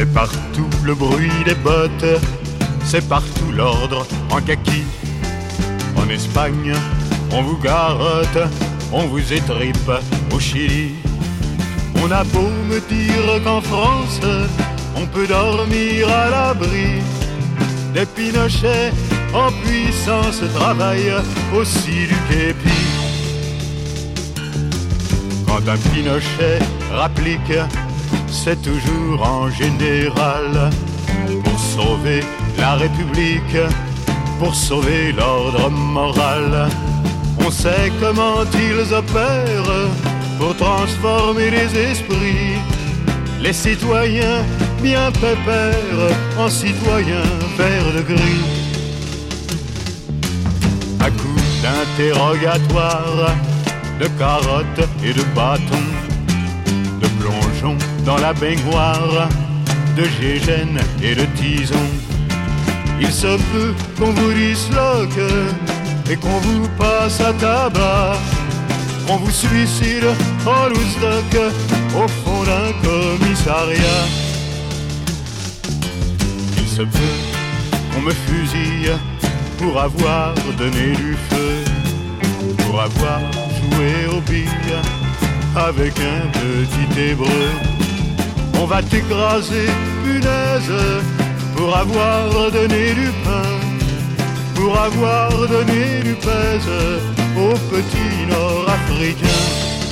C'est partout le bruit des bottes, c'est partout l'ordre en kaki. En Espagne, on vous garotte, on vous étripe au Chili. On a beau me dire qu'en France, on peut dormir à l'abri. Des Pinochets en puissance travaillent aussi du képi. Quand un Pinochet rapplique, c'est toujours en général pour sauver la République, pour sauver l'ordre moral. On sait comment ils opèrent pour transformer les esprits, les citoyens bien pépères en citoyens verts de gris. À coups d'interrogatoire, de carottes et de bâtons, de plongeons dans la baignoire, de gégène et de tison. Il se peut qu'on vous disloque et qu'on vous passe à tabac, qu'on vous suicide en loose-dock au fond d'un commissariat. Il se peut qu'on me fusille pour avoir donné du feu, pour avoir joué aux billes avec un petit hébreu. On va t'écraser, punaise, pour avoir donné du pain, pour avoir donné du pèse aux petits nord-africains.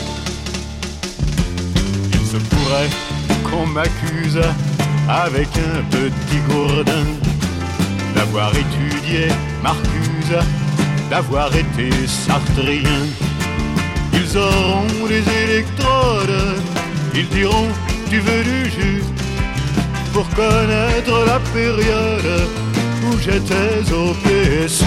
Il se pourrait qu'on m'accuse avec un petit gourdin d'avoir étudié Marcuse, d'avoir été sartrien. Ils auront des électrodes, ils diront tu veux du jus, pour connaître la période où j'étais au PSU.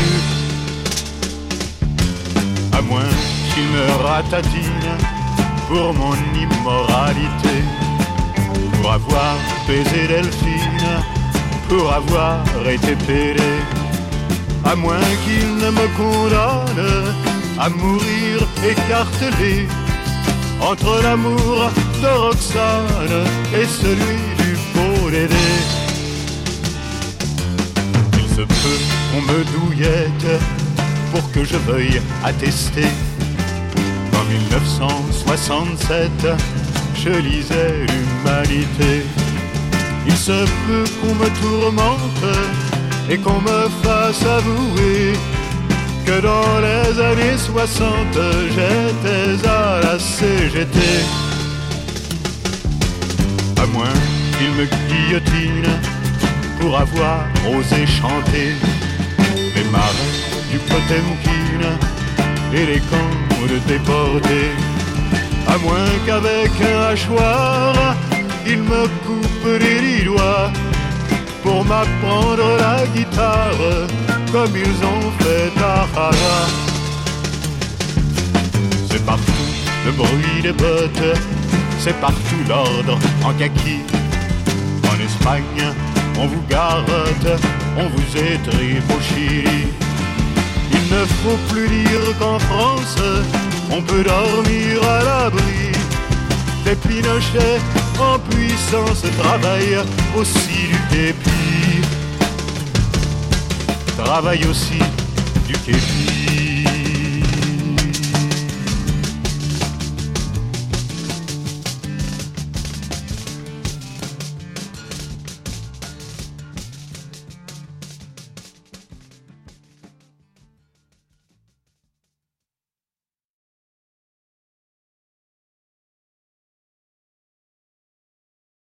À moins qu'ils me ratatinent pour mon immoralité, pour avoir baisé Delphine, pour avoir été pédé. À moins qu'ils ne me condamnent à mourir écartelé entre l'amour de Roxane et celui du beau Dédé. Il se peut qu'on me douillette pour que je veuille attester qu'en 1967 je lisais l'Humanité. Il se peut qu'on me tourmente et qu'on me fasse avouer que dans les années 60 j'étais à la CGT. À moins qu'il me guillotine pour avoir osé chanter les marais du Potemkin et les camps de déportés. À moins qu'avec un hachoir il me coupe les 10 doigts pour m'apprendre la guitare comme ils ont fait à Hara. C'est partout le bruit des bottes, c'est partout l'ordre en kaki. En Espagne, on vous garotte, on vous étripe au Chili. Il ne faut plus dire qu'en France, on peut dormir à l'abri. Des Pinochets en puissance travaillent aussi du képi, travaillent aussi du képi.